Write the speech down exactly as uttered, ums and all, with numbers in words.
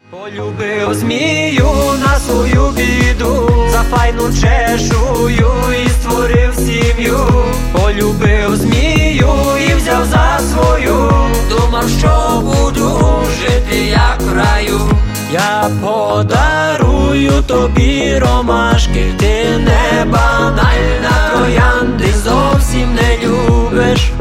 Полюбив змію на свою біду, за файну чешую і створив сім'ю. Полюбив змію і взяв за свою, думав, що буду жити як в раю. Я подарую тобі ромашки, ти не банальна, троянди зовсім не любиш.